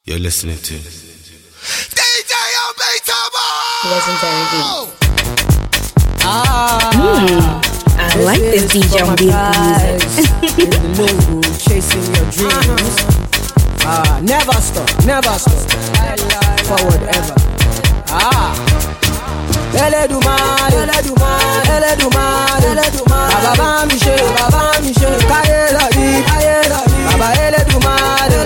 You're listening to DJ Obitabo! Legendary beats. I like this DJ on beat music. In the logo, chasing your dreams. Never stop, forward ever. Eledumare, Baba Miche, Kaye Lodi, Baba Eledumare,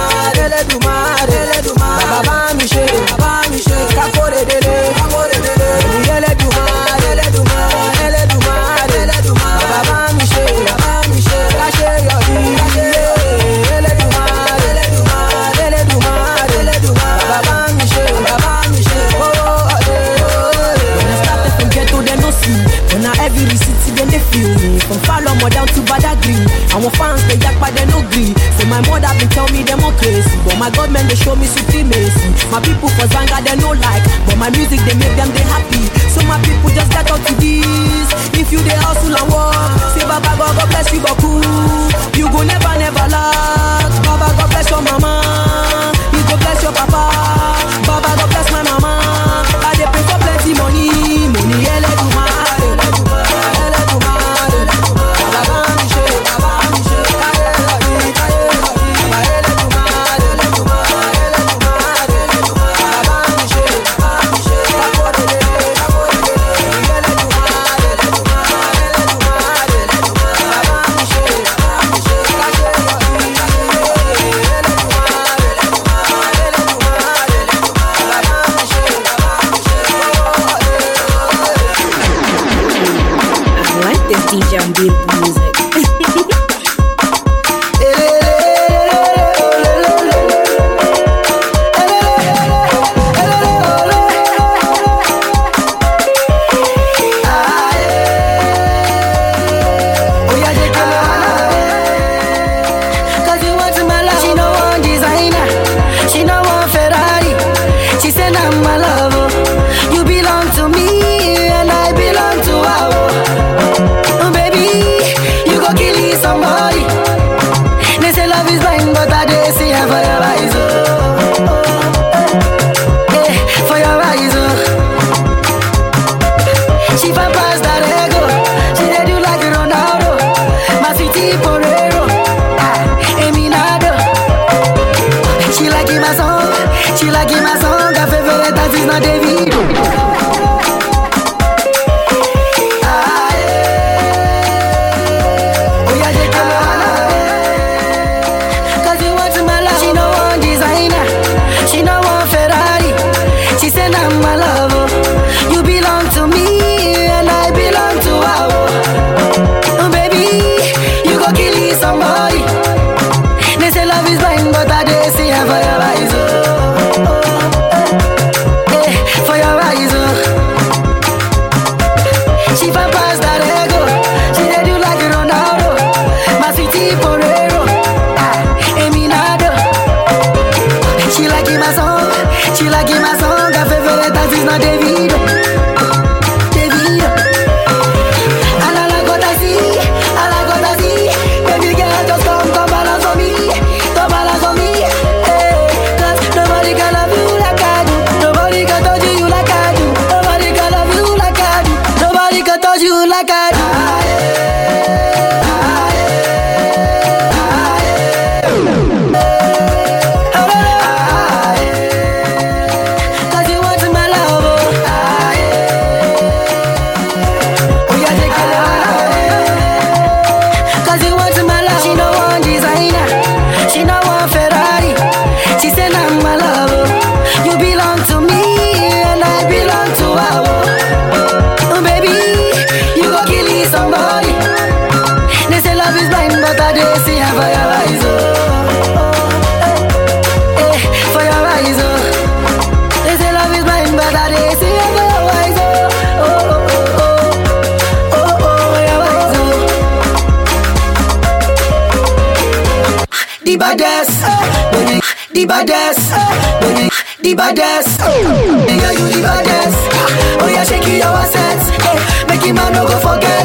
Baba Miche, Kakore Dele, Eledumare, Baba Miche, Kaye Lodi, Baba Miche, when I every city then they feel me. From Falomo down to Badagry, our fans they yak but they no gree. So my mother been tell me them all crazy, but my government they show me supremacy. My people for Zanga they no like, but my music they make them they happy. So my people just get up to this. If you they hustle and work, say Baba God bless you Baku. You go never lack. Baba God bless your mama. You go bless your papa. Baba God bless my mama. I dey pray for plenty money. DJ on beat music. The baddest, yeah, you the baddest. Oh yeah, shake your assets, make him man no go forget.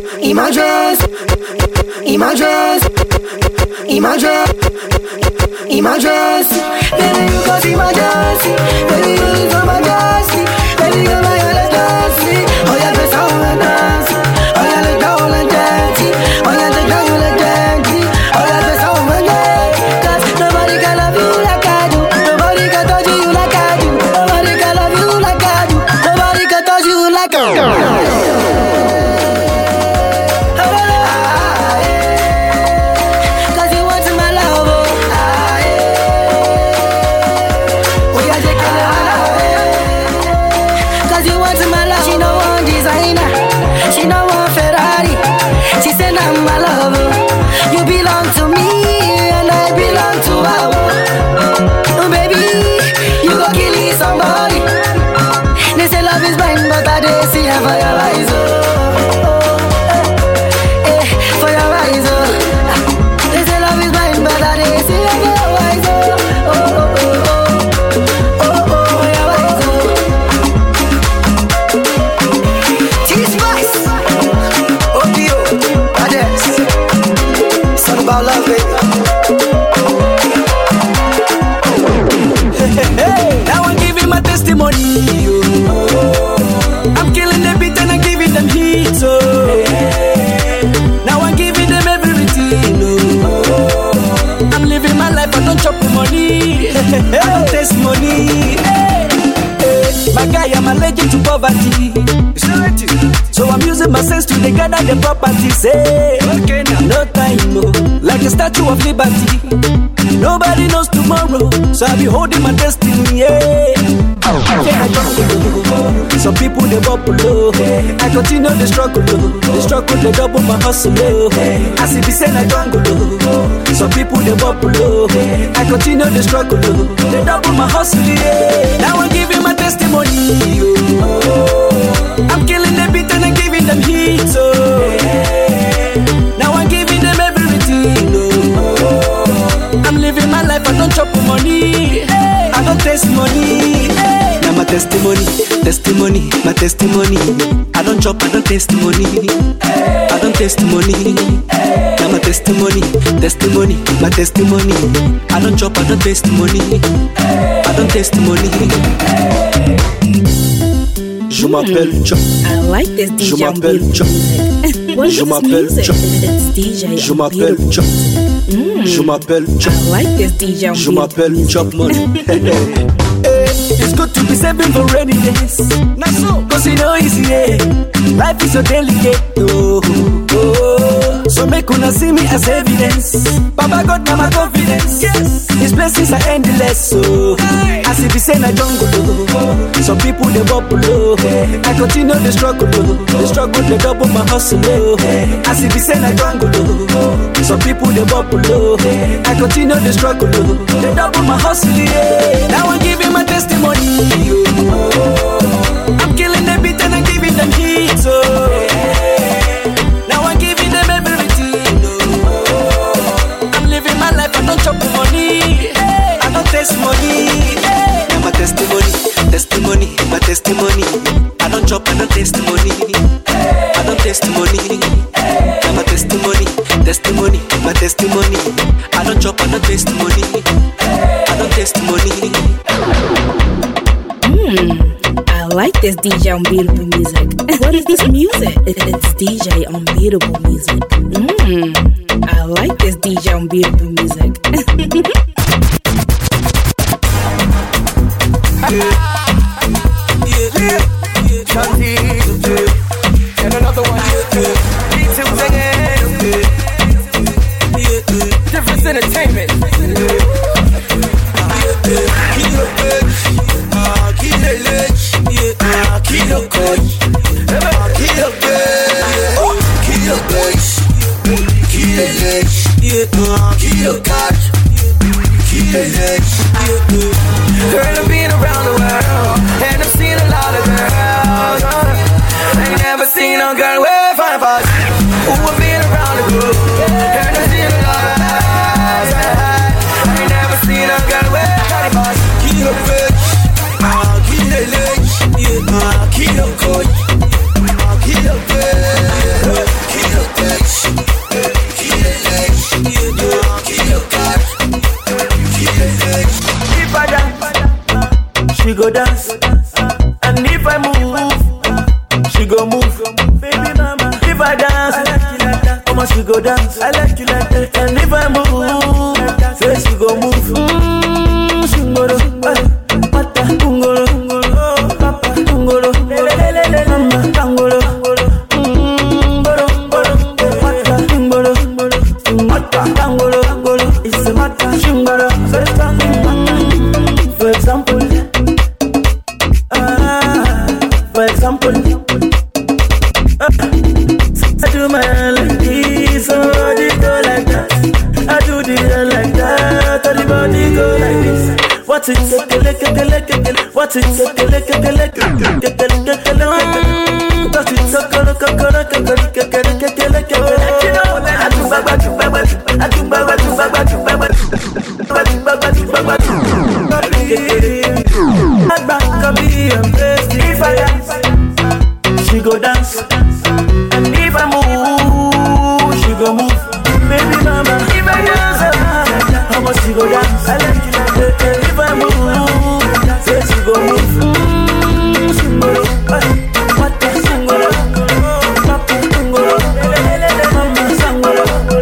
Imagine, emergency. Baby, you cause emergency. Baby, you live for emergency. Baby, you're my emergency. Oh, yeah, that's how I dance. Oh, yeah, look down and dancing. Oh, yeah, look down and dancing. Oh, yeah, that's how I dance. Cause nobody can love you like I do. Nobody can touch you like I do. Nobody can love you like I do. Nobody can touch you like I do. For your eyes, for your eyes, they say love is blind, but I didn't see it for your eyes, for your eyes, T-Spice, OPO, Badass, song about love, baby. Hey, now I'm giving my testimony. I'm killing the beat and I'm giving them heat, so now I'm giving them everything, I'm living my life, I don't chop money, I don't taste money, my guy, I'm allergic to poverty, so I'm using my sense to gather the properties, okay, now no time, like a Statue of Liberty, nobody knows tomorrow, so I'll be holding my destiny, Some people they bubble low. I continue the struggle, they double my hustle. As if it's in a jungle. Some people they bubble low. I continue the struggle, they double my hustle. Now I'm giving my testimony. I'm killing the beat and I'm giving them heat. Now I'm giving them everything. I'm living my life, I don't chop money. I don't taste money. Now my testimony, my testimony. I don't chop, I don't taste money. I don't taste money. Now my testimony, my testimony. I don't chop, I don't taste money. I don't taste money. Je m'appelle Chop. I like this DJ. Je m'appelle Chop. What is this music? It's DJ. Je m'appelle Chop. Je m'appelle Chop. I like this DJ. Je m'appelle Chop Money. It's good to be saving for rainy days. Not so, cause you know easy, life is so delicate, So make una see me as evidence. Baba God, now my confidence. Yes, His blessings are endless, so as if it's in a jungle, some people they bubble, I continue the struggle, they double my hustle, as if it's in a jungle, some people they bubble, I continue the struggle, they double my hustle, Now I'm giving my testimony. I'm killing the beat and I'm giving them heat, now I'm giving them everything, I'm living my life, I don't chop money, I don't taste money, Now my testimony, my testimony, I don't chop, I don't taste money, I don't taste money, Now my testimony, my testimony, I don't chop, I don't taste money, I don't taste money. I like this DJ Unbeatable music. What is this music? It's DJ Unbeatable music. I like this DJ Unbeatable music. And another one. Difference Entertainment. Girl, I've been around the world, and I've seen a lot of girls. I ain't never seen no girl with fine body. Ooh, I've been around the globe, and I've seen a lot of girls. I ain't never seen a girl with fine body. Kilo bitch, kilo ledge, kilo coy, kilo bitch, kilo bitch, kilo ledge, kilo cut, kilo go dance. And if I move, she go move. Baby mama, if I dance, I like you like that. Mama, she go dance. I like you like that. And if I move, say she go move. Shingoro, pata, kungoro, papa, kungoro, mama, kangoro, boro, pata, kungoro, mata, kangoro, it's a mata, shingoro, for example, I do my hair like this, so body go like that. I do the hair like that, so the body go like this. What's it? What's it? She go dance, and if I move, she go move. Baby mama, if I dance, how much she go dance? I like you like that. If I move, say she go move. Singolo, what the singolo, papa singolo, mama singolo.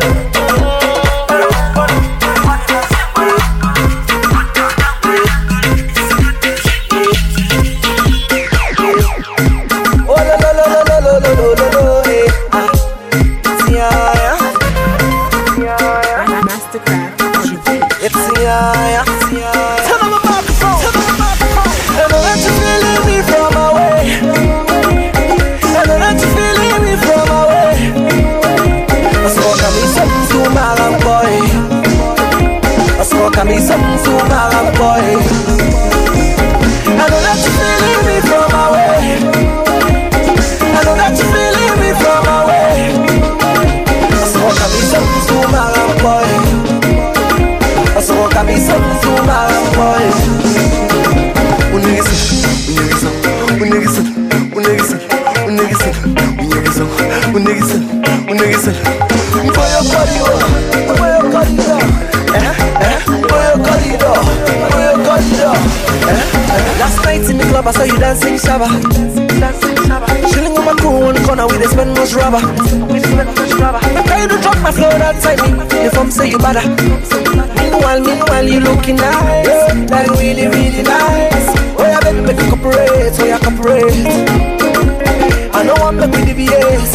Last night in the club I saw you dancing shabba. Chilling with my crew on the corner with the spend much rubber. I try to drop my flow outside me. The form say you better. Meanwhile you looking nice, like really nice. Oh yeah, baby, make you cooperate, oh yeah, cooperate. I know I'm make we deviate.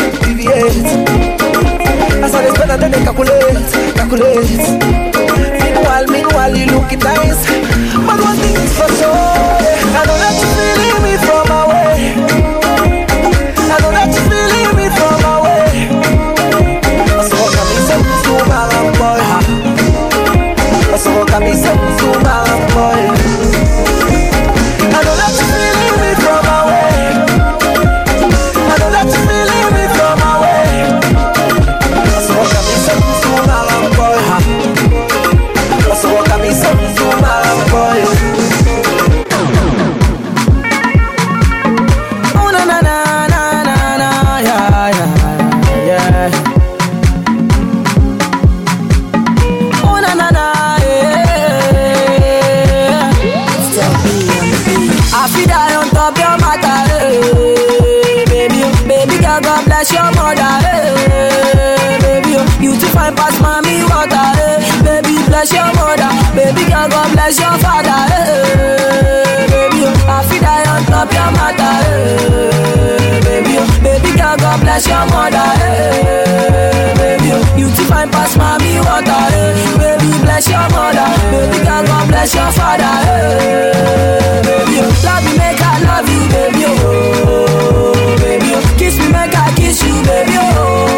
I saw this better than they calculate. Meanwhile you looking nice. But one thing is for sure, I know that you feeling me from away. I know that you feeling me from away. So come me some boy. So come me some boy. I know that you feeling me from away. I know that you feeling me from away. So come me some boy. So come me some boy. Oh na na na na na na, yeah. Oh na na na, yeah. I feel that on top your matter, baby girl, God bless your mother, baby. You too fine past mommy water, baby bless your mother, baby girl, God bless your father, baby. I feel that on top your matter, baby girl, God bless your mother, baby. You too fine past mommy water, baby bless your mother, baby girl, God bless your father, baby. Love me, make I love you, baby, oh, baby. Kiss me, make I kiss you, baby, oh,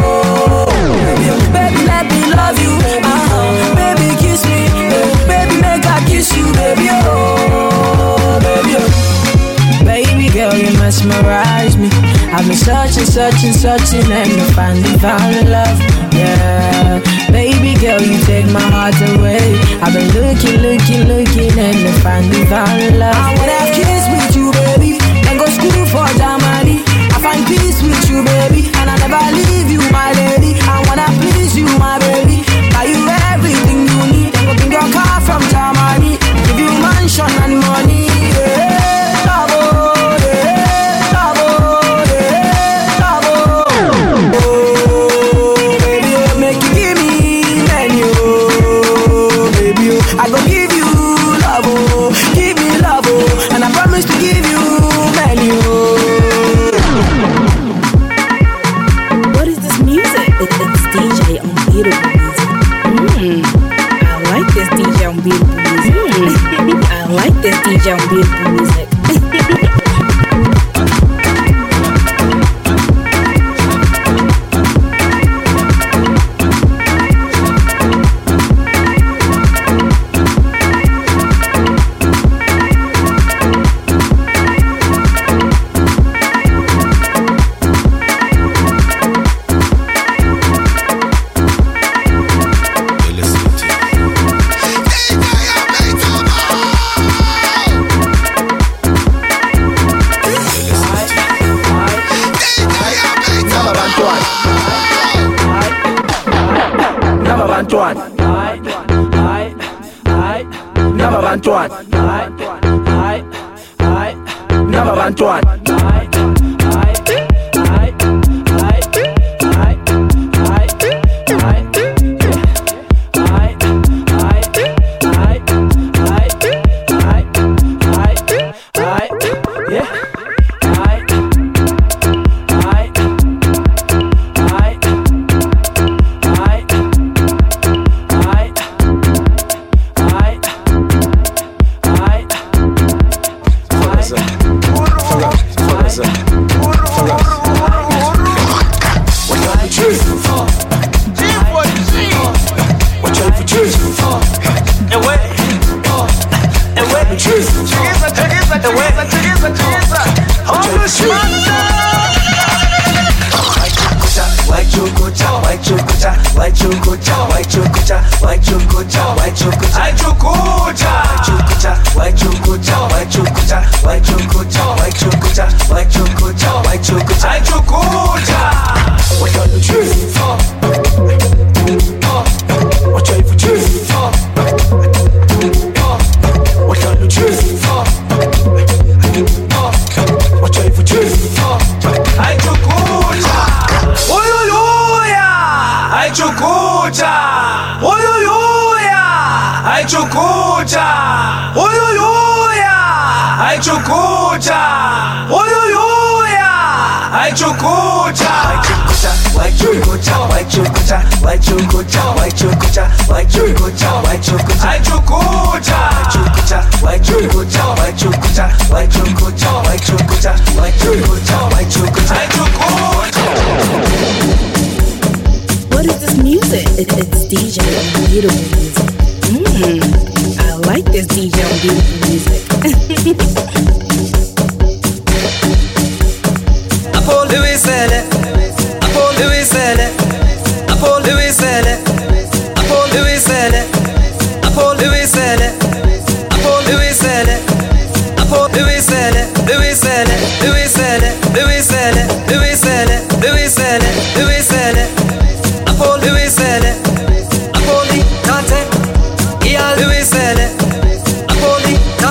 baby, let me love you, baby, kiss me, baby, make I kiss you, baby, oh, baby. Baby girl, you mesmerize me. I've been searching and finally found love, yeah. Baby girl, you take my heart away. I've been looking and finally found love. I wanna have kids with you, baby, and go school for Germany. I find peace with you, baby, and I never leave you, my lady. I wanna please you, my baby, buy you everything you need, and go bring your car from Germany, give you mansion and money, yeah. give you love, oh, give me love, oh, and I promise to give you many, oh. What is this music? It's DJ Unbeatable Music. I like this DJ Unbeatable Music. I like this DJ Unbeatable Music. What is this music? It's DJ Unbeatable Music. I like this DJ Unbeatable Music. I pull the whistle, I pull the whistle, I pull the whistle, I pull the whistle, I pull the whistle, I pull the whistle, I pull the whistle, the whistle, the whistle, the whistle, the whistle, the whistle, the whistle, I pull the whistle, I pull the nothing, yeah, the whistle, I pull the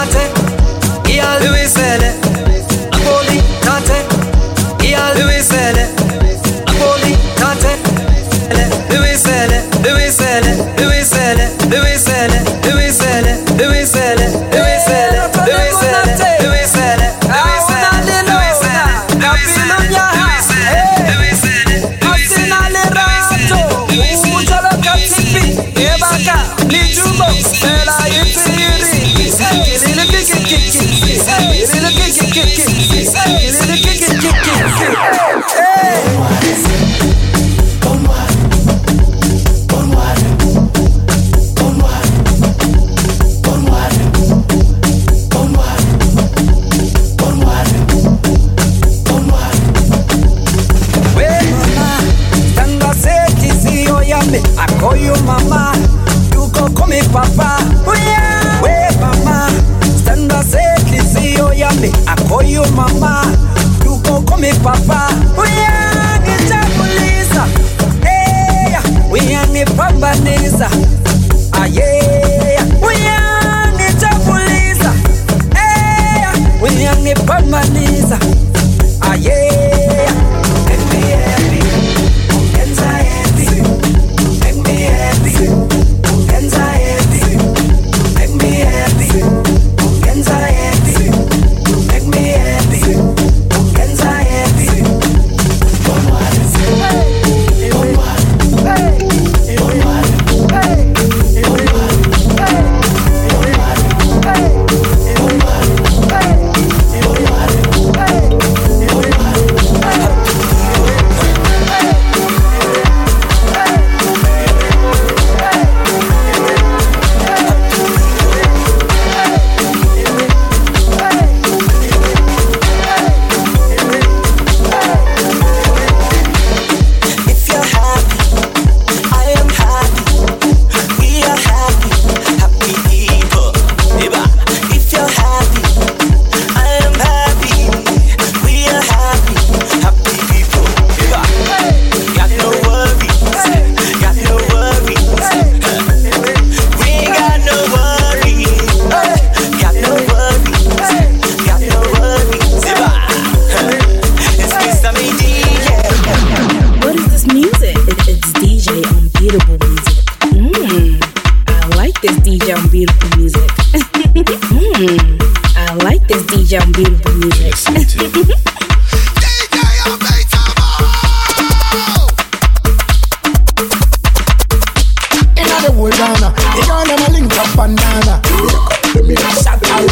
I like this DJ on Beautiful Music. The whole Ghana, the Ghana ma link up bandana. Shut up,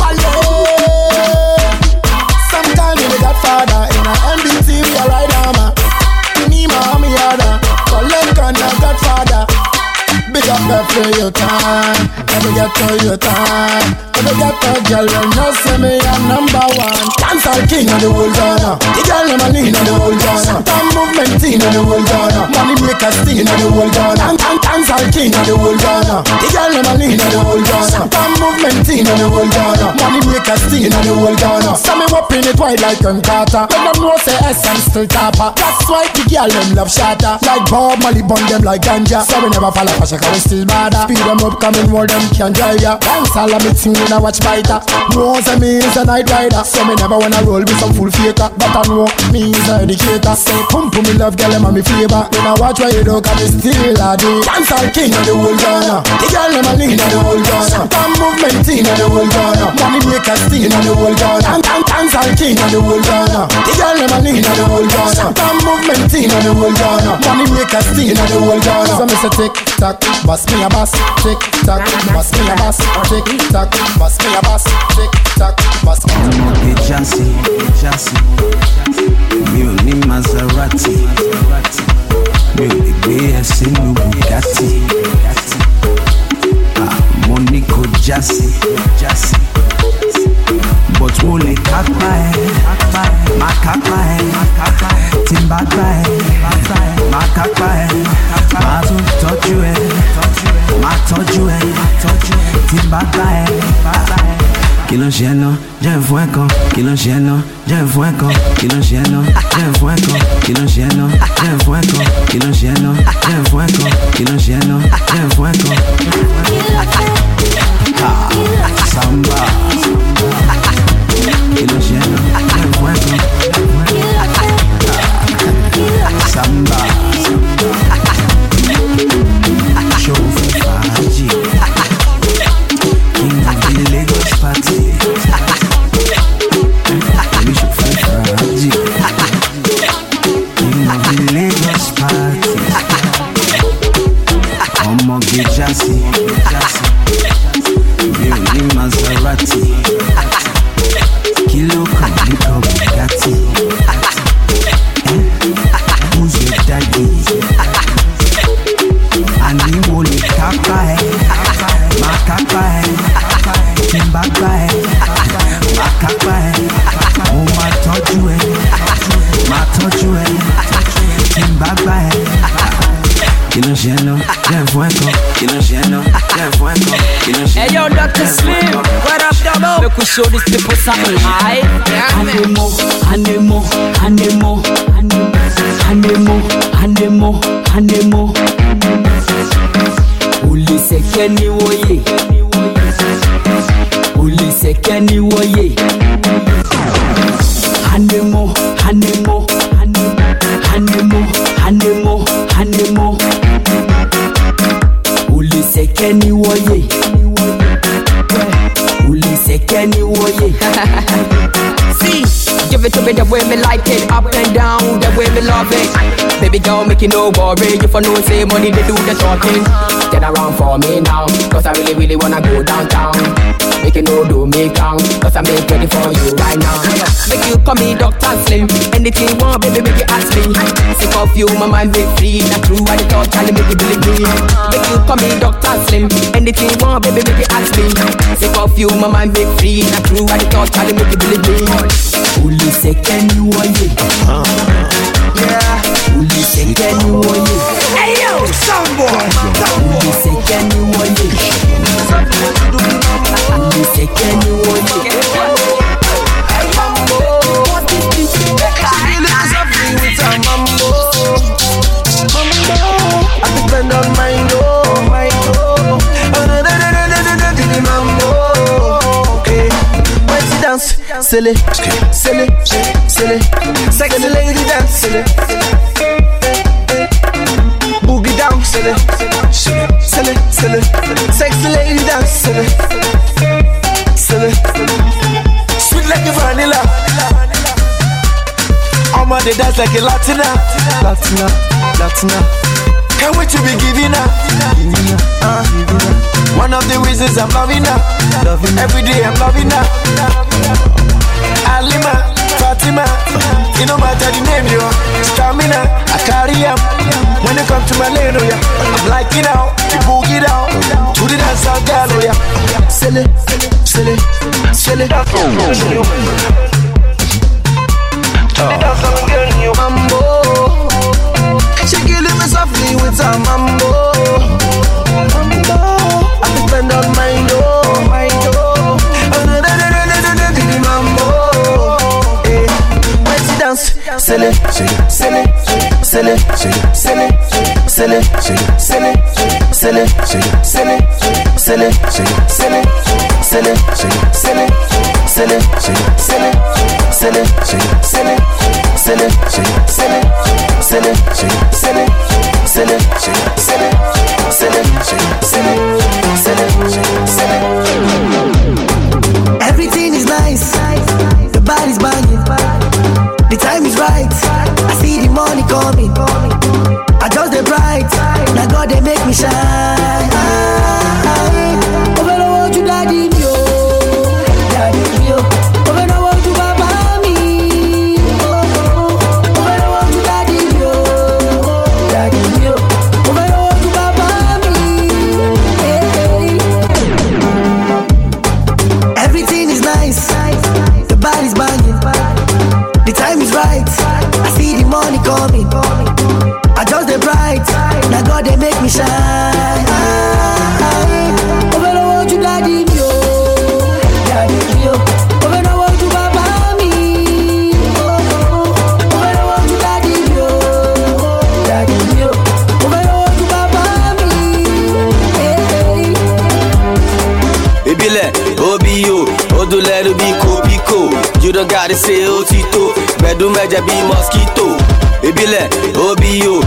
sometimes you the Godfather in a NBT we a ride armor. Nima me yada, collect on the Godfather. Big up every your time, never get to your time. Never get to girl when you see me a number one. Dancehall king of the whole Ghana, the girl them a lean of the whole Ghana. Time movement in of the whole Ghana, money makers sting of the whole Ghana. Dancehall king of the whole Ghana, the girl them a lean of the whole Ghana. Time movement in of the whole Ghana, money makers sting of the whole Ghana. So me whopping it wide like Young Carter. When them know say SM still topper. That's why the girl them love shatter. Like Bob Marley bun them like ganja. So we never fall off a shaka, we still bother. Speed them up, coming more them can drive ya. Dancehall a me ting when I watch fighter. Knows me is a night rider. So me never wanna roll with some full faker. But I know me is a educator. Say pump me love girl them a me flavor. When I watch where you do, cause me still a day. Dancehall king of the whole Ghana, the girl them a lean of the whole Ghana. Time movement in of the whole Ghana, money makers sting of the whole Ghana. Dancehall king of the whole Ghana, the girl them a lean of the whole Ghana. Time movement in of the whole Ghana, money makers sting of the whole Ghana. So me say tick tock, bust me a bass. Tick tock, bust me a bass. Tick tock, bust me a bass. Tick tock, bust me a bass. Jazzy, mi ò ní Maserati, mi ò lè gbé ẹ sínú Bugatti. Mo ní kò jásí, but mo lè kápá ẹ, má kápá ẹ, tí n bá gbá ẹ, má kápá ẹ, má tún tọ́jú ẹ, má tọ́jú ẹ, tí n bá gbá ẹ. Kí ló ń ṣe ná, jẹ́ fún ẹ̀kan. Kí ló ń ṣe ná, jẹ́ fún ẹ̀kan. Kí ló ń ṣe ná, jẹ́ fún ẹ̀kan. Kí ló ń ṣe ná, jẹ́ fún ẹ̀kan. Kí ló ń ṣe ná, jẹ́ fún ẹ̀kan. Kí ló ń ṣe ná, jẹ́ fún ẹ̀kan. Samba. Kí ló ń ṣe ná, jẹ́ fún ẹ̀kan. Samba. Show fún fàájì. King of the Lagos party. We should fight fàájì. King of the Lagos party. Ọmọge Jazzy. Mi ò ní Maserati. Kí ló kàn ní kan Bugatti? Who's your daddy? Àní mo lè kápá ẹ, má kápá ẹ, tí n bá gbá ẹ, má kápá ẹ, mo máa tọ́jú ẹ, má tọ́jú ẹ, tí n bá gbá ẹ. Kí ló ń ṣe ná, jẹ́ fún ẹ̀kan. Kí ló ń ṣe ná, jẹ́ fún ẹ̀kan. Kí ló ń ṣe ná. Hey yo, Dr. Slim, what up, double? Make we show these people something, aight? Anemo, anemo, anemo, anemo, anemo, anemo. Uliseke ni woye, uliseke ni woye. Anemo, anemo, anemo, anemo, anemo. Uliseke ni woye, uliseke ni woye. See, give it to me the way me like it, up and down, the way me love it. Baby girl, make you no worry, if I know say money they do the talking. Get around for me now, cause I really wanna go downtown. Make you no do me count, cause I make ready for you right now. Make you call me Dr. Slim, anything you want, baby, make you ask me. Sick of you, my mind be free, not true, I thought Charlie make you believe me. Make you call me Dr. Slim, anything you want, baby, make you ask me. Sick of you, my mind be free, not true, I thought Charlie make you believe me. Uliseke ni woye, yeah. Uliseke ni woye, hey yo, soundboy. Uliseke ni woye, uliseke ni woye. She looks so free with her mambo. I depend on my dance, silly, silly, silly. Sexy lady dance, silly. Boogie down, silly, silly, silly. Sexy lady dance, silly, silly. woman they dance like a Latina. Can't wait to be giving her. One of the reasons I'm loving her. Every day I'm loving her. Alima, Fatima, you know matter the name you are. Stamina, I carry up. When you come to my lane, oh yeah, I'm like it out, you boogie down. To the dance out, girl, oh yeah. Silly. Mambo, she killing me softly with a mambo. I can spend on my door. Mambo, when she dance, silly. Everything is nice, the body's banging, the time is right. I see the money coming, I just the bright. Now God they make me shine. Over the world you daddy me, over the world you papa me, over the world you daddy me, over the world you papa me. Everything is nice, the body's banging, the time is right. I see the money coming, I just the bright. Now God they make me shine. Over the world you daddy me, over the world you papa me, over the world you daddy me, over the world you papa me. Ibile, Obio, Odulero Biko. You don't gotta say Otito, Bedu Meja be mosquito. Ibile, Obio,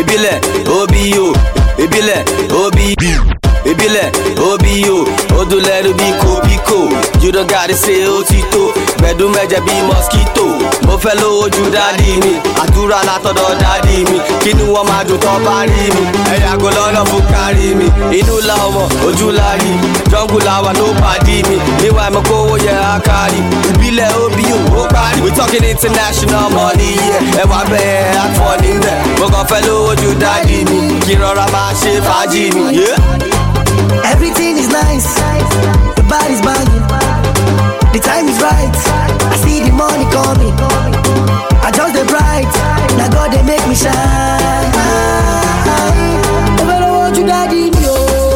Odulero Biko. You don't gotta say Otito, Bedu Meja be mosquito. Mo fellow oju daddy mi, àdúrà látọ̀dọ̀ daddy mi. Kini wọ́n máa dùn tán bá rí mi, ẹ̀yà go lọ́nà fún kárí mi. Inú la ọmọ, ojú la rí, jungle la wà ló pàdé mi. Níwà mo kówó yẹ àkárí, ìbílẹ̀ Obio ó parí. We talking international money, yeah. Ẹ̀wà bẹ́ẹ̀ àtọ̀ níbẹ̀. Mo kàn fẹ́ lówó ju daddy mi, kí n rọra máa ṣe fàájì mi, yeah. Everything is nice, the body's banging, the time is right. I see the money coming, I just the bright. Now God they make me shine. Over the world you daddy me,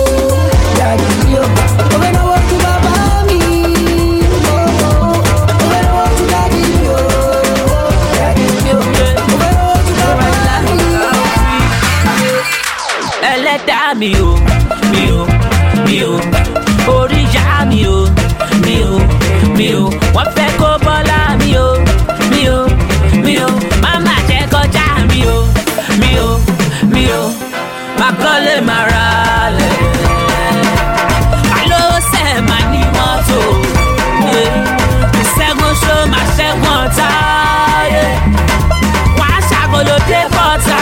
over the world you papa me, over the world you daddy me, over the world you papa me. Ẹlẹ́dàá mi o, oríyá mi o, wọ́n fẹ́ kó bọ́lá mi o, máma jẹ́ kọjá mi o, má kọ́lé má ra lẹ̀, àlọ́ sẹ̀ má ní mọ́tò, ìṣẹ́gun ṣó má ṣẹ́gun ọ̀tá, wọ́n á ṣàgolódé bọ́tà,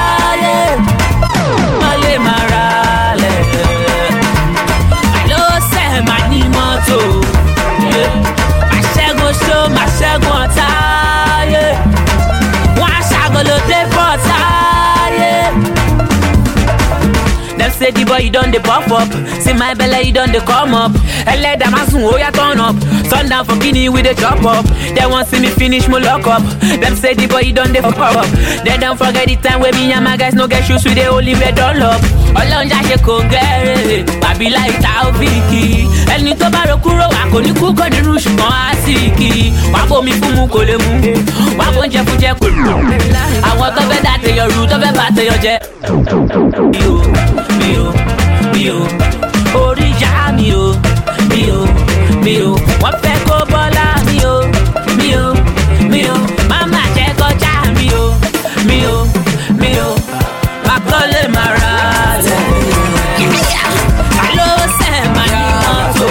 kọ́lé má ra lẹ̀, àlọ́ sẹ̀ má ní mọ́tò, má ṣẹ́gun ṣó má ṣẹ́gun ọ̀tá, wọ́n á ṣàgolódé bọ́tà. Them say the boy you done the pop up, see my belly you done the come up. Let them ask oh ya turn up, sundown for Guinea with the chop up. They want see me finish my lock up. Them say the boy you done the fuck up. They don't forget the time where me and my guys no get shoes with the only red all up. Ọlọ́run já ṣe kò gẹ́rẹ́, bàbí láì ta òbíkì. Ẹni tó bá ro kúrò wà kò ní kú kò ní rú ṣùgbọ́n á sì kì í. Wà á bomi fún mu kò lè mu, wà á bó oúnjẹ fún jẹ kò lè mu. Àwọn tó fẹ́ dá tèèyàn rú tó fẹ́ bá tèèyàn jẹ. Mi ò, orí ìyá mi ò, wọ́n fẹ́ kó bọ́lá mi ò, máma jẹ́ kọjá mi ò, má kọ́lé má ra lẹ̀, àlọ́ sẹ̀ má ní mọ́tò,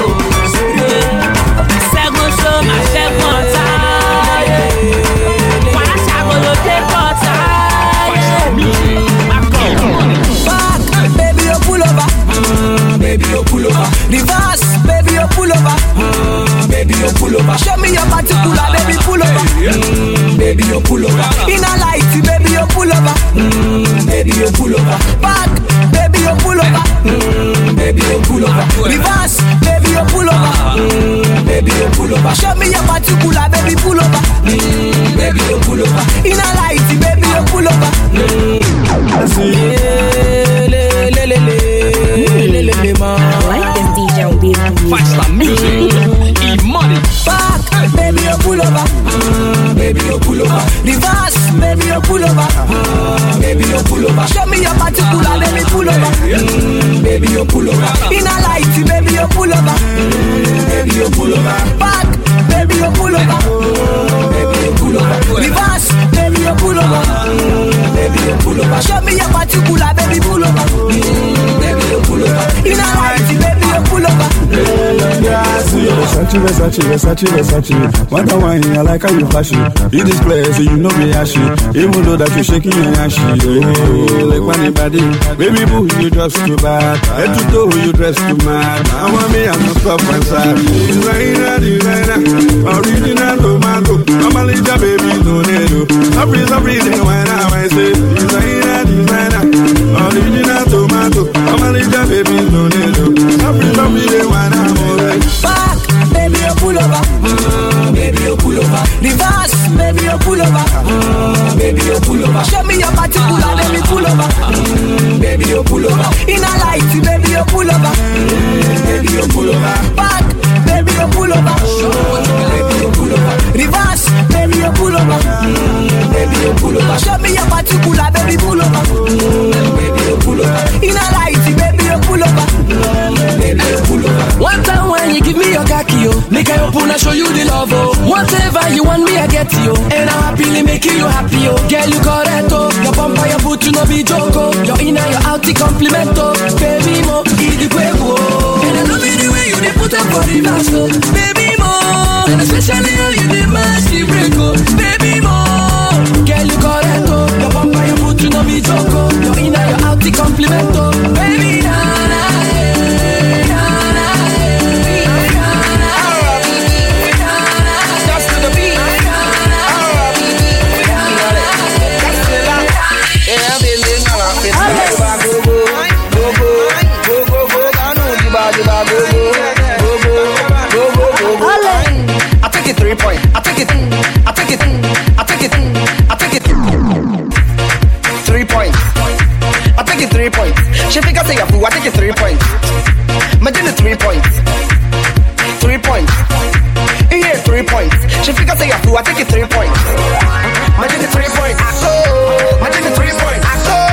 ṣẹ́gun ṣó má ṣẹ́gun ọ̀tá, wàá ṣàkóló over. Show me your particular, baby, pull over. Baby, you pull over. In a light, baby, you pull over. Baby, you pull over. Back, baby, you pull over. Baby, you pull over. Reverse, baby, you pull over. Baby, you pull over. Show me your particular, baby, pull over. Baby, you pull over. In a light, baby, you pull over. I like this DJ on Beautiful Faster music, E-money. Back, baby, you pull over. Baby, you pull over. Reverse, baby, you pull over. Baby, you pull over. Show me your particular, baby, pull over. Baby, you pull over. In a light, baby, you pull over. Baby, you pull over. Back, baby, you pull over. Baby, you pull over. Reverse, baby, you pull over. Baby, you pull over. Show me your particular, baby, pull over. Baby, you pull over. In a light, baby, you pull over. Versace. Wonder why I like how you flashy. In this place, you know me ashy. Even though that you shaking your ashy. Oh, like anybody. Baby boo, you dress too bad. Head to toe, you dress too mad. I want me, I'm not stop and sad. Designer. Original tomato. I'm a little baby, no need. Every day when I say designer. Original tomato. I'm a little baby, no need. Every day when I'm alright. Back, baby, you pull over. Baby, you pull over. Reverse, baby, you pull over. Baby, you pull over. Show me your particular, baby, pull over. Baby, you pull over. In a light, baby, you pull over. Baby, you pull over. Back, baby, you pull over. Baby, you pull over. Reverse, baby, you pull over. Baby, you pull over. Show me your particular, baby, pull over. Baby, you pull over. In a light, baby, you pull over. Baby, you pull over. One time when you give me your khaki, make I open and show you the love, oh. Whatever you want me, I get you. And I'm happily making you happy, oh. Girl, you correct, oh. Your bumper, your boot, you no be joke, oh. Your inner, your outie compliment, oh. Baby, mo, eat the quavo. And I love the way you dey put up for the last, oh. Baby, mo. And especially how you dey mash the break, oh. Baby, mo. Girl, you correct, oh. Your bumper, your boot, you no be joke, oh. Your inner, your outie compliment, oh. Baby, I take it 3 point. I take it 3 points. I take it 3 points. She think I say a fool. I take it 3 points. Imagine the 3 points. 3 points. Yeah, 3 points. She think I say a fool. I take it 3 points. Imagine the 3 points. Imagine the 3 points.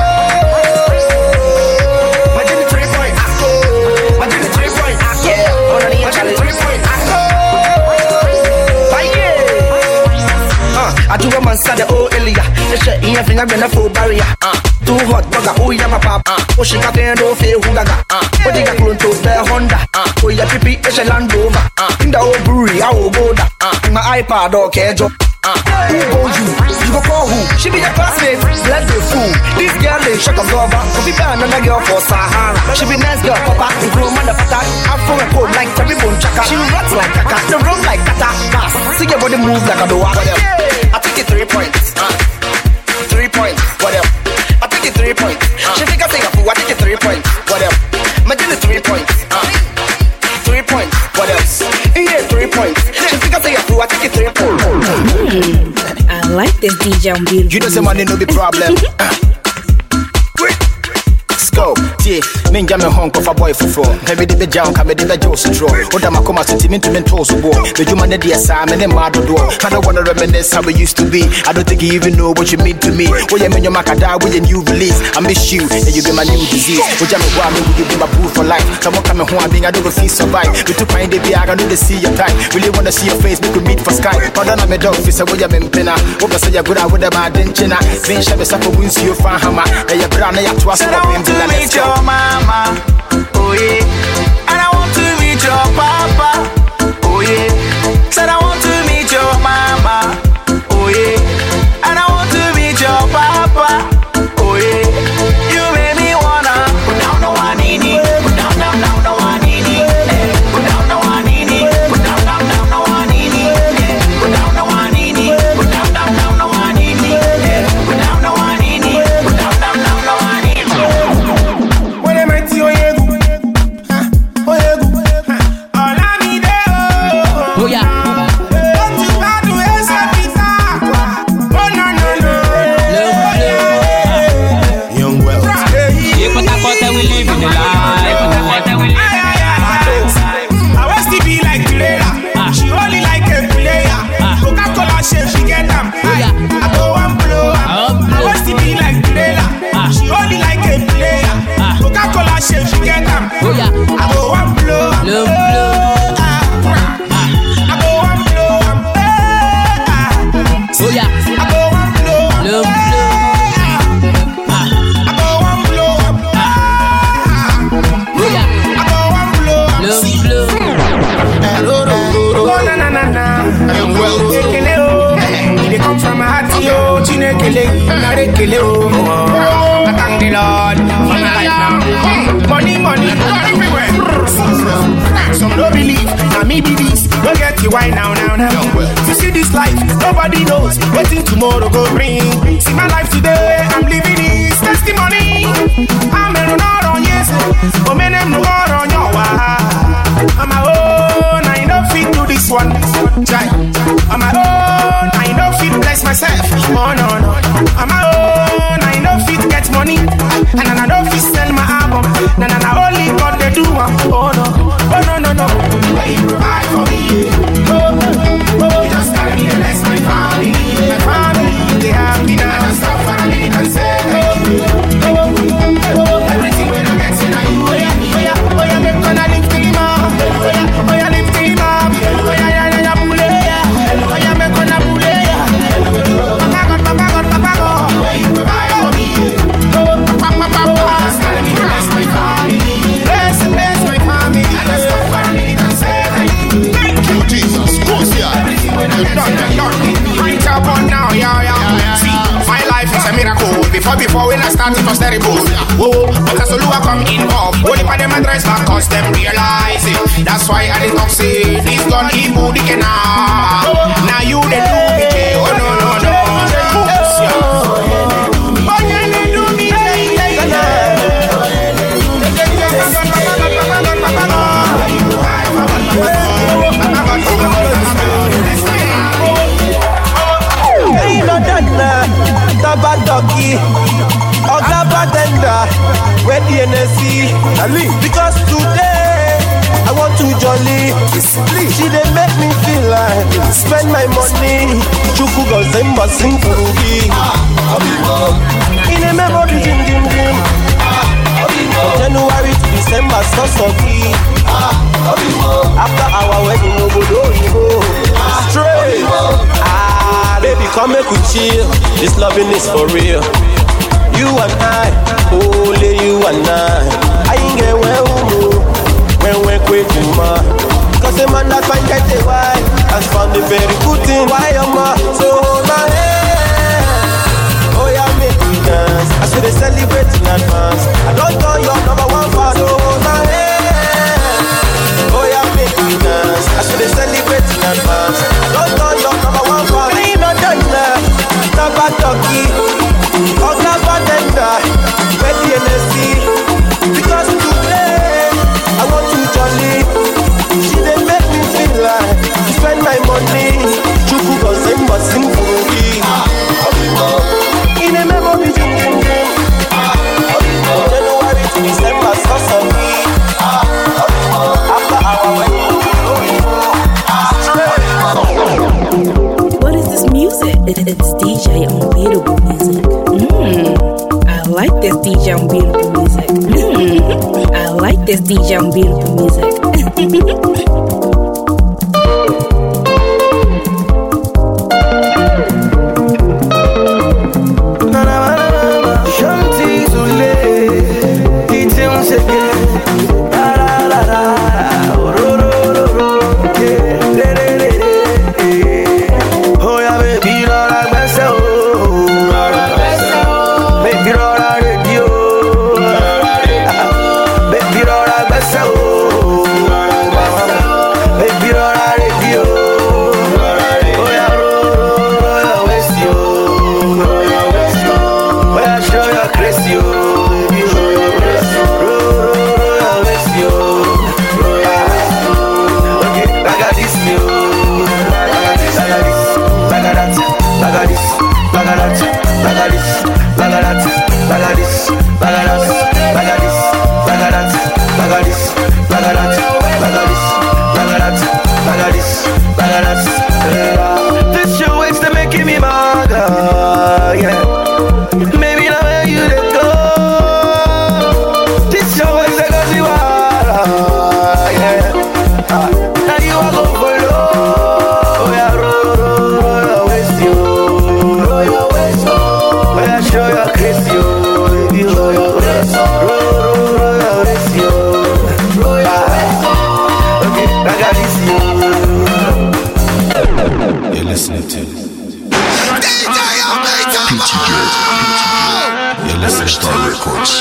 Imagine the 3 points. Imagine the 3 points. Yeah, imagine the 3 points. I do a man sad oh Elia. The shit in your finger been a full barrier. Too hot, bugger, oh yeah my pop. Oh she got there no feel who gaga. Oh they got clone to the Honda. Oh yeah pipi it's a Land Rover. In the old brewery I will go da. My iPad okay job. Who go you? You go call who? She be your classmate. Let's be fool. This girl is shock absorber. Could be bad another girl for Sahara. She be nice girl, papa. You grow mother patak. Afro and cold like Terry Bone Chaka. She rats like Kaka. The run like Kata. Pass. See your body move like a doa. I take it 3 points. 3 points. Whatever. I take it 3 points. She think I say a fool. I take it 3 points. Whatever. Imagine the 3 points. 3 points. What else? Yeah, 3 points. She think I say a fool. I take it 3 points. I like this DJ on Beautiful. You know say money no be problem. Scope, yeah, ninja me honk of a boy for four. Heavy the junk, I made the Joe draw. What am I come to team into mentos war? The human idea, Simon and Mado door. I don't want to reminisce how we used to be. I don't think you even know what you mean to me. When you mean your Macada with a new release, I miss you, and you be my new disease. What you mean, will you be my boo for life? Someone coming home, being I don't feel survive. We took my day, I don't see your time. Really want to see your face, we could meet for Skype. But I'm a dog, fish, I will have penna. What was say you're good, I would have my dentina. Then Shabby Sapa wins you, fan hammer. And you're brown, and you're twice more games. Meet your mama, oh yeah. And I want to meet your papa, oh yeah. Said I want to meet your mama, oh yeah. And I want to meet your papa, oh yeah. You made me wanna put down the one in it, put down the one in it, put down the one in it, put down the one in it. umbrella. She only like a player. Coca-Cola shape, she get them. I go and blow. I want to be like Trailer. She only like a player. Coca-Cola shape, she get them. I go and blow. I go and blow. I go and blow. They come from my heart, yo. Chinekele, Narekele, I thank the Lord for my life now. Money, everywhere. Some don't believe, now me be this. Don't get you why now. You see this life, nobody knows what thing tomorrow go bring. See my life today, I'm living this testimony. I'm a runner on yes, but men am no on your I'm my own, I don't fit to this one. Try. I'm my own, I don't fit bless myself. Oh no. I'm my own, I don't fit get money. And I don't fit sell my album. Nah, only God they do one. Oh no. Why you provide for me? Oh, you just gotta be a bless my family. My family, they happy now. And stuff family can say everything when I get in you. Oh yeah, make gonna lift him up. Oh yeah, lift him up. Oh yeah, pull it. Oh yeah, make gonna pull it. Papa God. Why you provide for me? Papa, just gotta be bless my family. Bless my family. And the stuff family can say thank you, Jesus. Close here. You've done. Right up on now, yeah. See, my life is a miracle. Before when I started, it was terrible. Oh, because Olua come involved. Only by them address back, cause them realize it. That's why I didn't talk, say, this gun, he booty can now you they do me, oh no. Doggy, Oga Badenda, where the NSC. Because today I want to jolly. She dey make me feel like spend my money. Chuku go zemba sing furugi. In a memory jim. January to December so key. After our wedding we go straight. Baby, come make we chill. This loving is for real. You and I, only you and I ain't get well when we're quitting, ma. Cause a man that find get a wife has found a very good thing. Why am I so hold my hand? Oh yeah, make me dance. I should celebrate in advance. I don't know your number one fan. So hold my hand. Oh yeah, make me dance. I should celebrate in advance. I don't know your number one fan. Taba Turkey, Oga Badenda, where the NSC. Because today I want to jolly. She dey make me feel like spend my money. Chuku go sing furugi. In a memory jim. January to December so me. After our wedding What is this music? It's DJ Unbeatable Music. I like this DJ Unbeatable Music. I like this DJ Unbeatable Music. This show is to making me mad, yeah. Maybe now where you let go. This show is to go to yeah. Now you are go for low, yeah. Roll your waist, you. Roll your waist, oh. Yeah, show your grace, you. Roll your waist, roll your waist, you. Roll your waist, okay, I got this, you. You're listening to PTJ. You're listening to Star Records.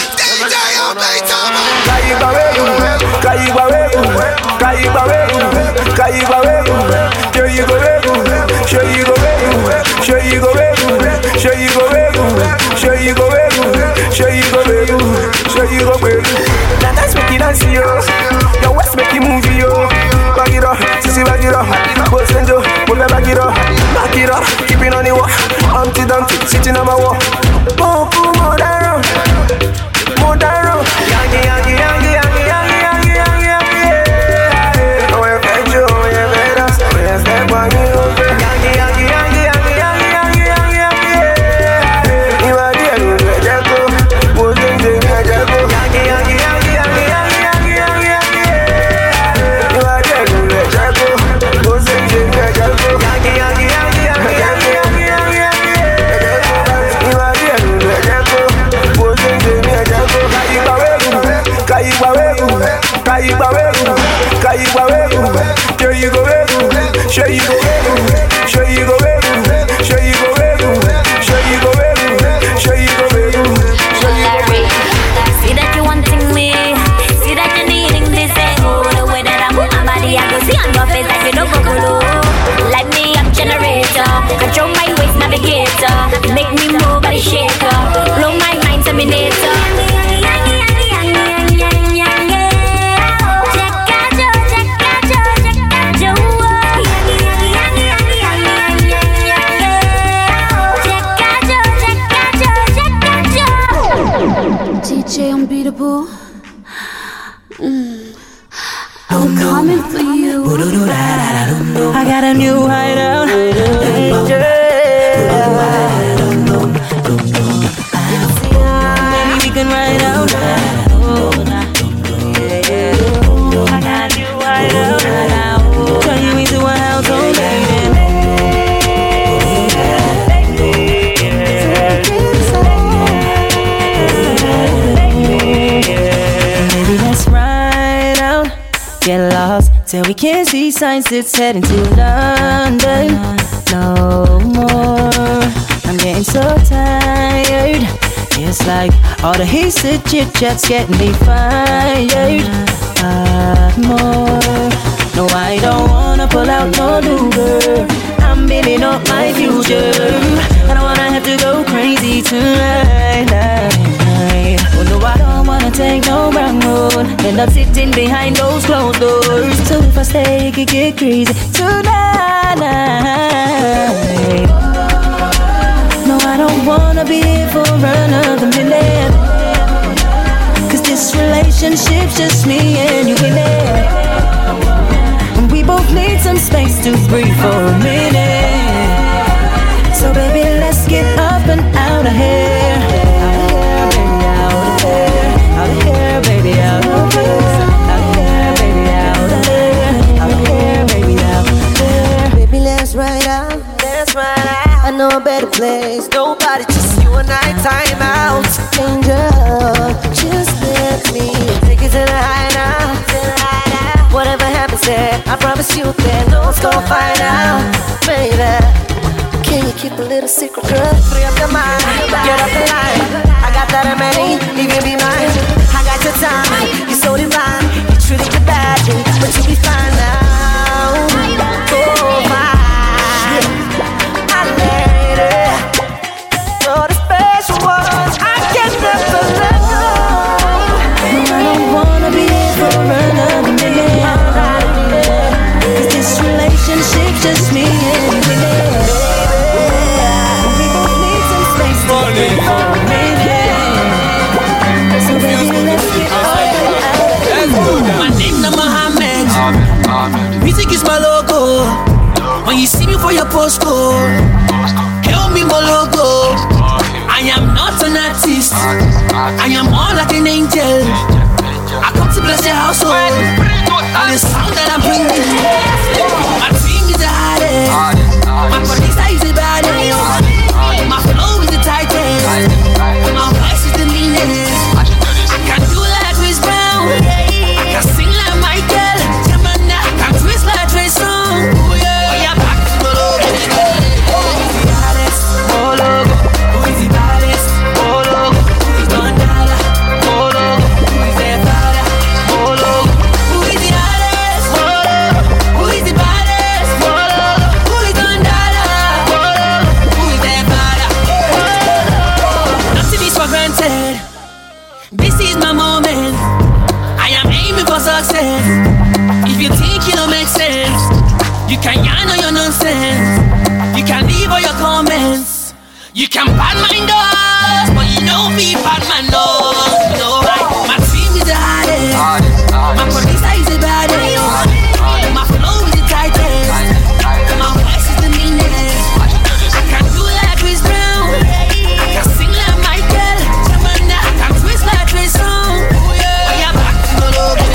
Now that's make it dance, yo. Your West make it move, yo. Back it up, sissy back it up. Go send you, we'll back it up. Back it up, keep it on the wall. Humpty Dumpty, sitting on my wall. More down, more down. Yangi, yangi, yangi, yangi, yangi, yangi, yangi, yangi, yeah. Oh, you fed you, oh, you fed us. Oh, you step on me, oh, yangi, yangi, yangi, yangi, yangi, yangi, yangi, yangi, yeah. You are there, you let that go. Go send you, let that go. Yangi, yangi, yangi, yangi, yangi, yangi, yangi, yangi, yeah. You are there, you let that go. Go send you, let that go. Yangi, yangi, yangi, yangi, yangi, yangi, yangi, yangi, yeah. You are there, you let that go. Go send you, let that go. There you go, show you go, show you go, show you go, show you go, show you go, show you go. See that you wanting me, see that you needing this. The way that I move my body, I go see on your face like you don't go below. Light me up, generator, control my waist, navigator. Make me move, body shaker, blow my mind, terminator. DJ Unbeatable. I'm coming for you. I got a new hideout. Maybe we can ride out. I got a new hideout. Turn you into a household lady. Maybe let's ride out. Get lost till we can't see signs. It's heading to London. No more. I'm getting so tired. It's like all the hasted chit chat's getting me fired. More. No, I don't wanna pull out no Uber. I'm building up my future. I don't wanna have to go crazy tonight. Oh no, I don't wanna take no wrong road. End up sitting behind those closed doors. So if I stay, it could get crazy tonight. No, I don't wanna be here for another minute. Cause this relationship's just me and you in it. And we both need some space to breathe for a minute. So baby, let's get up and out of here. Out of here, baby, out of here. Out of here, baby, out of here. Out of here, baby, out of here. Baby, let's ride out. Let's ride out. I know a better place. Nobody, just you and I. Time out. Danger. Just let me take you to the hideout. Whatever happens there, I promise you that no one's gonna find out. Baby, can you keep a little secret, girl? Free up your mind, get up the line. I got that money, you can be mine. I got your time, you're so divine. You treated you badly, but you'll be fine now. Oh my lady, you're the special one. I can never let go. I don't wanna be here for another minute. Cause this relationship's just me and you. We both need some space to breathe for a minute. So baby, let's get out. My name is Mohammed. logo. When you see me for your postcode, hail me my logo. I am not an artist, I am more like an angel. I come to bless your household, and the sound that I'm bringing. My team is the hardest, my producer is the baddest, my flow is the tightest, my voice is the meanest. I can do like Chris Brown, I can sing like Michael, I can twist like Trey Songz. Oh yeah, back to the logo. Who is the baddest? Oh logo. Who is the baddest? Oh logo. Who is Don Dada? Oh logo. Who is their father? Oh logo. Who is the baddest? Oh logo. Who is the baddest? Oh logo. Who is Don Dada? Oh logo. Who is their father? Oh logo. Nothing is for granted. This is my moment. I am aiming for success. If you think it don't make sense, you can yarn on your nonsense. You can leave all your comments. You can bad mind us, but you know me bad man knows. No, my team is the hardest, my producer is the baddest, my flow is the tightest, my voice is the meanest. I can do like Chris Brown, I can sing like Michael, I can twist like Trey Songz. Oh yeah, back to the logo.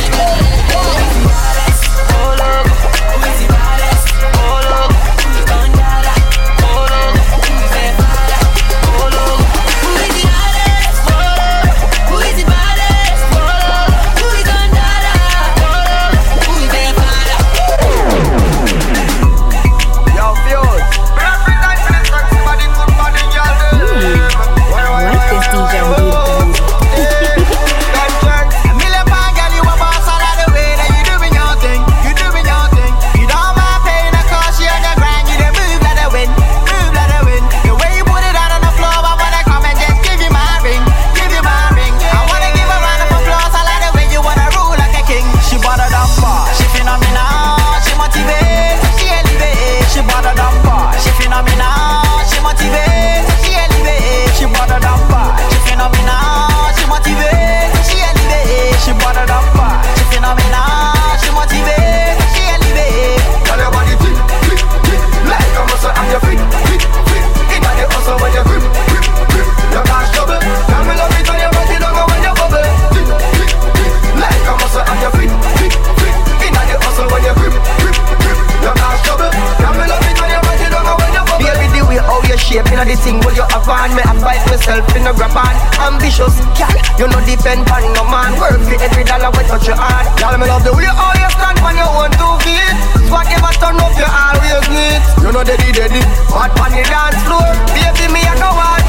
Ambitious, girl, you no depend on no man. Work for every dollar we touch your hand. Girl, me love the way how you stand on your own 2 feet. Whatever turn up, you always need. You know daddy, hot on the dance floor. Baby, me I go want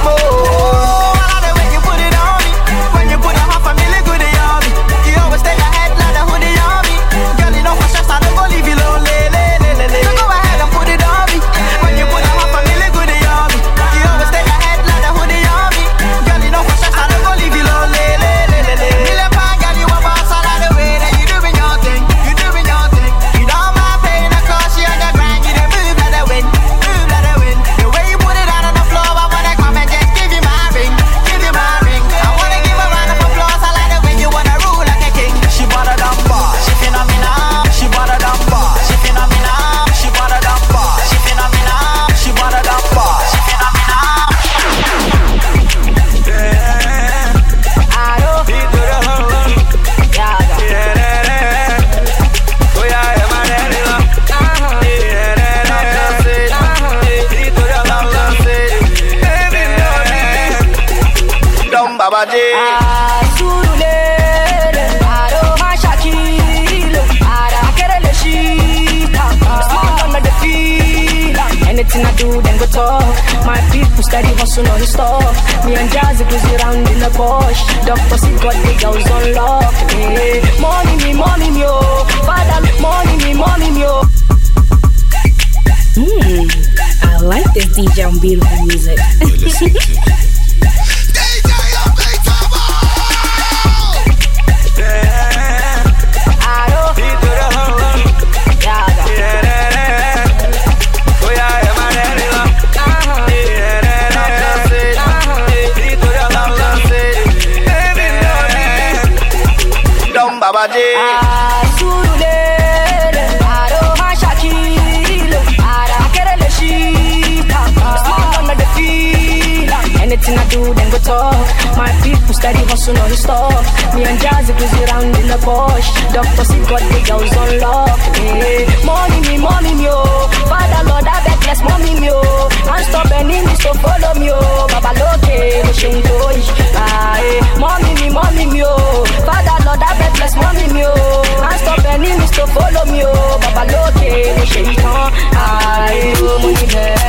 more. I love the way you put it on me. When you put a half a million good on me, you always stay ahead like the hoodie on me. Girl, you know for sure I don't go leave you lonely. So go ahead and put it on me. When you put a half a million good on me, you always stay ahead like the hoodie on me. Girl, you know for sure I don't go leave you lonely. Million pound girl, you a boss all of the way. That you doing your thing, you doing your thing. You don't mind paying the cost, you on the grind, you the move like the wind, move like the wind. The way you put it out on the floor, I wanna come and just give you my ring, give you my ring. I wanna give a round of applause, I like the way you wanna rule like a king. She bought a dumb bar, she phenomenal. She bought a dumb bar, she phenomenal. She bought a dumb bar, she phenomenal. She bought a dumb bar, she phenomenal. Anything I do, then go talk. My people steady hustle on stop. Me and Jazzy cruise around in the Porsche. Dr. C got the girls on lock. Hey, money me, oh. Father, money me, oh. I like this DJ on Beautiful Music. You're listening to Surulere, Aro Mashaki. steady hustle on stop. Me and Jazzy cruise around in the Porsche. Dr. C got the girls on lock. Hey, mommy me, oh. Father Lord, I beg bless mommy me, oh. And stop enemies to follow me, oh. Baba Loke, no shame to it. Mommy me, oh. Father Lord, I beg bless mommy me, oh. And stop enemies to follow me, oh. Baba Loke, no shame to money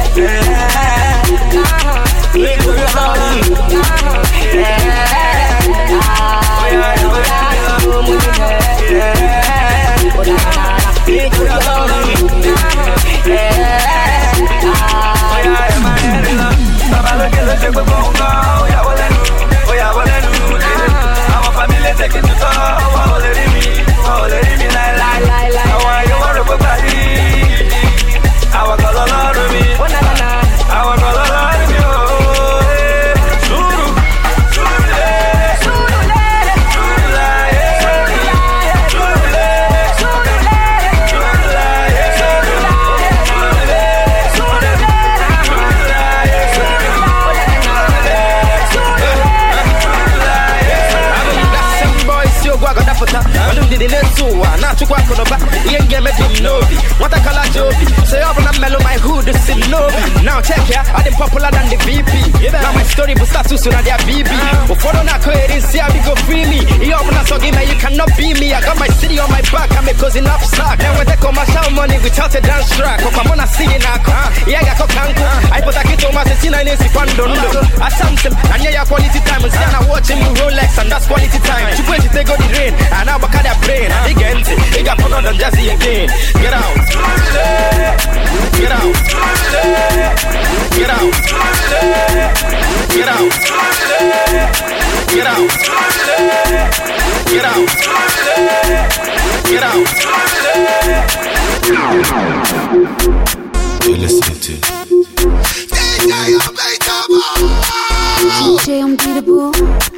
taking the car, let me lie. I want you to work I want to love me. I want to love me. Now check here, I done popular than the VP. Now my story will start too soon at their BB. Before don't I didn't see how we go free me. You open a soggy man, you cannot be me. I got my city on my back, I'm a cousin up sack. Then when they commercial money without a dance track. If I'm on a singing yeah, I got kanku. I put a kid on my 69 in Sipandondo. I Samsung, and yeah, quality time. And see, I'm watching Rolex, and that's quality time. You put it, they go the rain, and now I got their brain. And they get it, they got put on the Jazzy again. Get out. Get out. Get out. Get out. Get out. Get out. Get out. You're listening to DJ Unbeatable.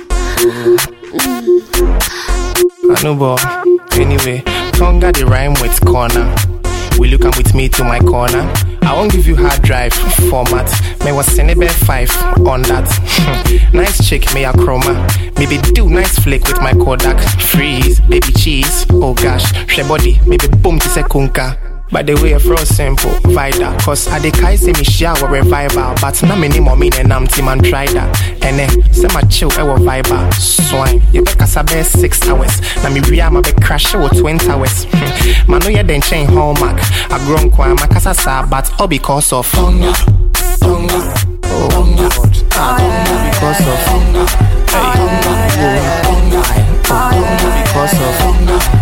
I know, boy. Anyway, Tonga the rhyme with corner. Will you come with me to my corner? I won't give you hard drive format. May was Senebe 5 on that. Nice chick, may a chroma. Maybe do nice flick with my Kodak. Freeze, baby cheese. Oh gosh, she body. Maybe boom to say kunka. By the way, for simple, Vida. Cause I decay say me shower revival. But na many more mean and I'm team and try that. And say my chill, ever viber. Swine, you better sabe 6 hours. Na me ria ma be crash with 20 hours. Mano ya den chain hallmark. I grown kwa makasa sa, but all because of Tonga. Oh God, because of Tonga. Because of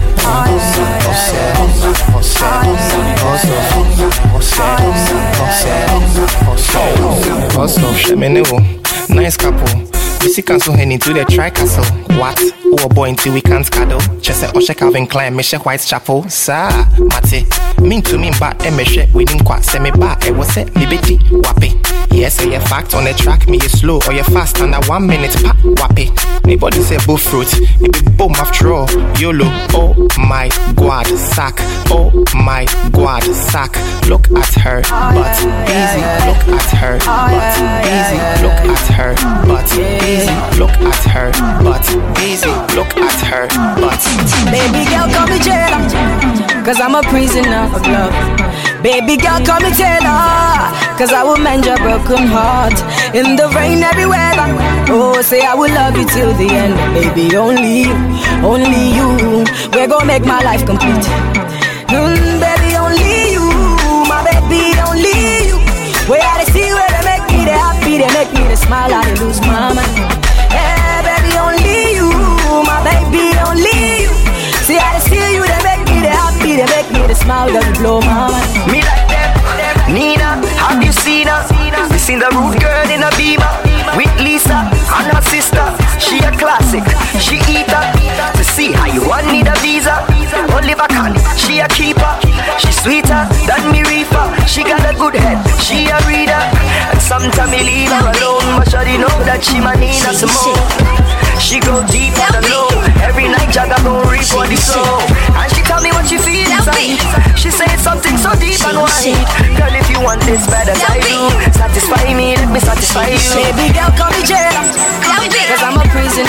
nice couple. We see cancel hen into the tri-castle. What? Oh boy until we can't cuddle. Just say Osha Calvin Klein, Misha Whitechapel. Sa, Mate. Mean to me but Emeshe winning quite semi bar. It was it, me bitty, wappy. Yes, say a fact on the track, me is slow or you fast under 1 minute, pa wappy. Nobody say bull fruit, it be boom after all. YOLO, oh my God, sack. Oh my God, sack. Look at her, but easy. Look at her, but easy. Look at her, but easy. Look at her, but easy. Look at her, but baby girl, call me jailer, cause I'm a prisoner of love. Baby girl, call me Taylor, cause I will mend your broken heart. In the rain, every weather. Oh, say I will love you till the end. Baby, only you. We're gonna make my life complete. Baby, only you. My baby, only you. Where I see where they make me they happy, they make me they smile, I they lose my mind. Yeah, baby, only you. My baby, only you. See I see you, they make me they happy, they make me they smile, they blow my mind. Me like them. Nina, have you seen her? We seen the rude girl in a beamer with Lisa and her sister. She a classic, she eat her. To see how you want need a visa. Oliver Kahn, she a keeper. She sweeter than me reefer. She got a good head, she a reader. And sometimes me leave her alone, but she know that she my Nina some more. She go deep on the low. Every night Jagga gon' reap for the soul. And she tell me what she feel inside. She said something so deep and wide. Girl, if you want this better than I do, satisfy me, let me satisfy you. Baby girl, call me jailer, cause I'm a prisoner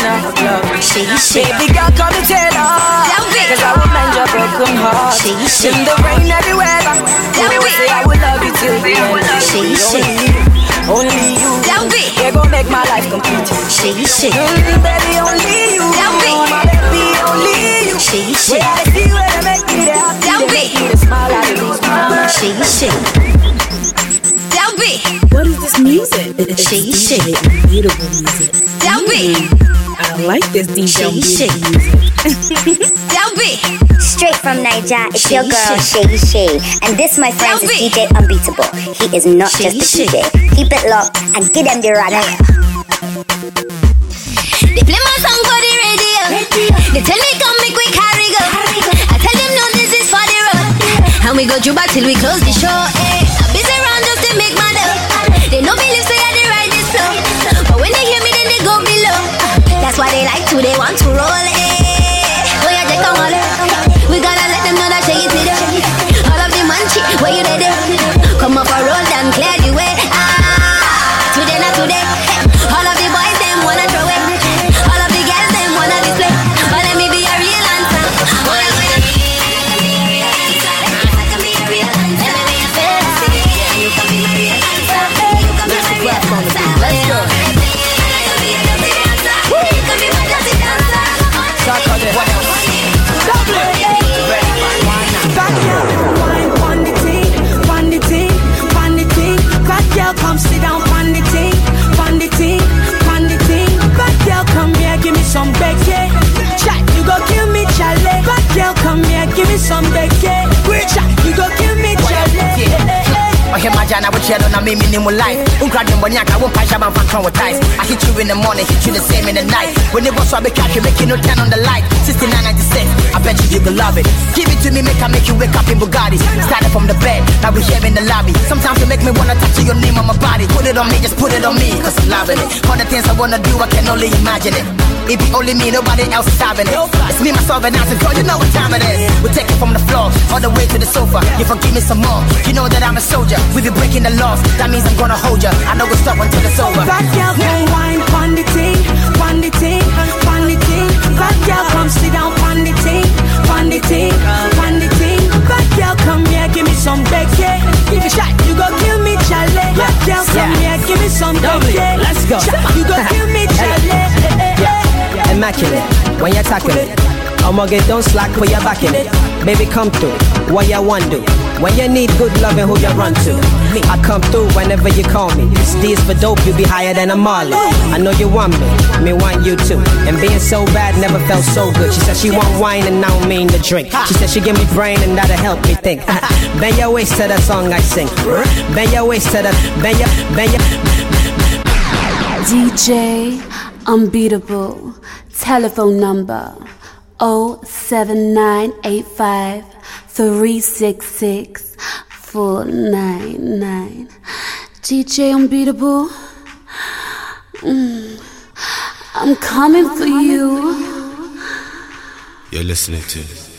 enough love. Baby girl, come and tell her, cause I will mend your broken heart. In the rain, every weather, I will say I will love you till the end. Only you, you're gonna make my life complete. Baby, only you, my baby, only you. Where I see where they make me happy, they make me to smile at me. What is this music? It's DJ Beautiful music. I like this DJ Beautiful music. Straight from Nigeria, it's your girl Shay Shay, and this, my friends, is DJ Unbeatable. He is not just a DJ. Keep it locked and give them the run. They play my song for the radio. They tell me come make we carry go. I tell them no, this is for the road, and we go through back till we close the show. I'm busy around just to make my dough. They know me live, so yeah, they ride this flow. But when they hear me, then they go below. That's why they like to, they want to roll it. Oh yeah, they come all we gotta let them know that shake it to them. All of the munchie, where you there? Come up a roll down, clear the way. Today, not today. All of the boys, them wanna throw it. All of the girls, them wanna display. But let me be a real answer. Come sit down on the ting, on the ting, on the ting. Bad girl, come here, give me some Becky. Chat, you go kill me, Charlie. Bad girl, come here, give me some Becky. Chat, you go kill me, Charlie. I hear my jana with yellow, now me minimum life. Uncradin' when I won't pass about fan ties. I hit you in the morning, hit you the same in the night. When it was so I be catch you, making no 10 on the light. 6996, I bet you can love it. Give it to me, make you wake up in Bugatti. Started from the bed, now we here in the lobby. Sometimes you make me wanna touch your name on my body. Put it on me, just put it on me, cause I'm loving it. All the things I wanna do, I can only imagine it. It be only me, nobody else is having it. It's me, myself, and dancing, girl, you know what time it is. We take it from the floor, all the way to the sofa. You forgive me some more, you know that I'm a soldier. We be breaking the laws, that means I'm gonna hold ya. I know we'll stop until it's over. Bad girl, come wine, pon the ting, pon the ting, pon the ting. Bad girl, come sit down, pon the ting, pon the ting, pon the ting. Bad girl, come here, give me some Becky. Give a shot, you go kill me, Charlie. Bad girl, come here, give me some Becky. Let's go. You go kill me, Charlie. Immaculate, when you're tackling it. I'ma get don't slack, put your back in it. Baby, come through, what you want do? When you need good loving, who you run to? I come through whenever you call me. Steez for dope, you be higher than a Marley. I know you want me want you too. And being so bad never felt so good. She said she want wine and I don't mean to drink. She said she give me brain and that'll help me think. Bend your waist to that song I sing. Bend your waist to that, bend your. DJ Unbeatable. Telephone number 07985 366 499. DJ Unbeatable. I'm coming for you. You're listening to